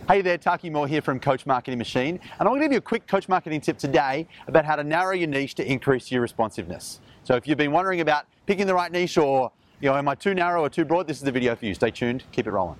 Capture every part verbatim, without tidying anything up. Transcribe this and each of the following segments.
Hey there, Taki Moore here from Coach Marketing Machine, and I'm going to give you a quick coach marketing tip today about how to narrow your niche to increase your responsiveness. So if you've been wondering about picking the right niche, or, you know, am I too narrow or too broad, this is the video for you. Stay tuned, keep it rolling.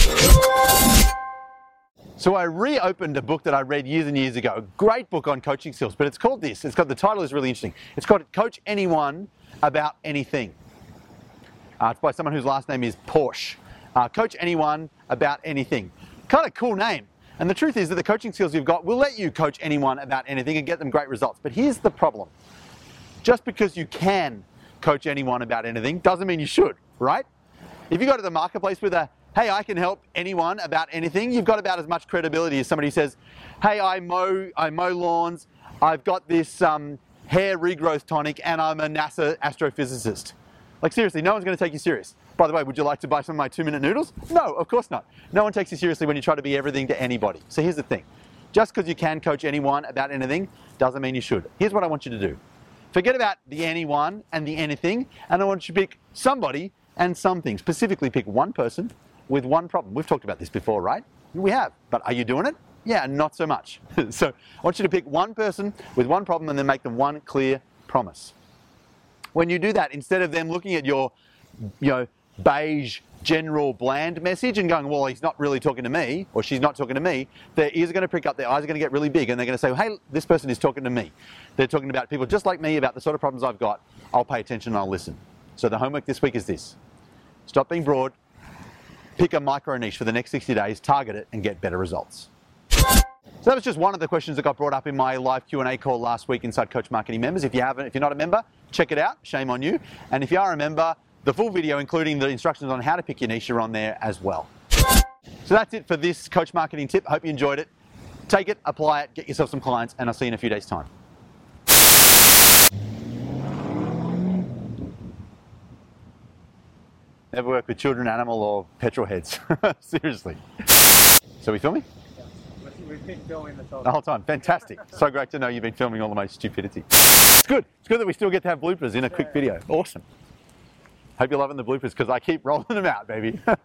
So I reopened a book that I read years and years ago, a great book on coaching skills, but it's called this. It's got, the title is really interesting. It's called Coach Anyone About Anything. Uh, it's by someone whose last name is Porsche. Uh, Coach Anyone About Anything. Kind of cool name. And the truth is that the coaching skills you've got will let you coach anyone about anything and get them great results. But here's the problem. Just because you can coach anyone about anything doesn't mean you should, right? If you go to the marketplace with a, hey, I can help anyone about anything, you've got about as much credibility as somebody who says, hey, I mow, I mow lawns, I've got this um, hair regrowth tonic, and I'm a NASA astrophysicist. Like seriously, no one's going to take you serious. By the way, would you like to buy some of my two-minute noodles? No, of course not. No one takes you seriously when you try to be everything to anybody. So here's the thing. Just because you can coach anyone about anything doesn't mean you should. Here's what I want you to do. Forget about the anyone and the anything, and I want you to pick somebody and something. Specifically pick one person with one problem. We've talked about this before, right? We have. But are you doing it? Yeah, not so much. So I want you to pick one person with one problem and then make them one clear promise. When you do that, instead of them looking at your, you know, beige, general, bland message and going, well, he's not really talking to me, or she's not talking to me, their ears are going to prick up, their eyes are going to get really big, and they're going to say, hey, this person is talking to me. They're talking about people just like me, about the sort of problems I've got. I'll pay attention and I'll listen. So the homework this week is this. Stop being broad, pick a micro niche for the next sixty days, target it, and get better results. So that was just one of the questions that got brought up in my live Q and A call last week inside Coach Marketing Members. If you haven't, if you're not a member, check it out. Shame on you. And if you are a member, the full video, including the instructions on how to pick your niche, are on there as well. So that's it for this Coach Marketing tip. I hope you enjoyed it. Take it, apply it, get yourself some clients, and I'll see you in a few days' time. Never work with children, animal, or petrol heads. Seriously. So we filming? We've been filming this all the whole time. Fantastic. So great to know you've been filming all of my stupidity. It's good. It's good that we still get to have bloopers in a quick video. Awesome. Hope you're loving the bloopers because I keep rolling them out, baby.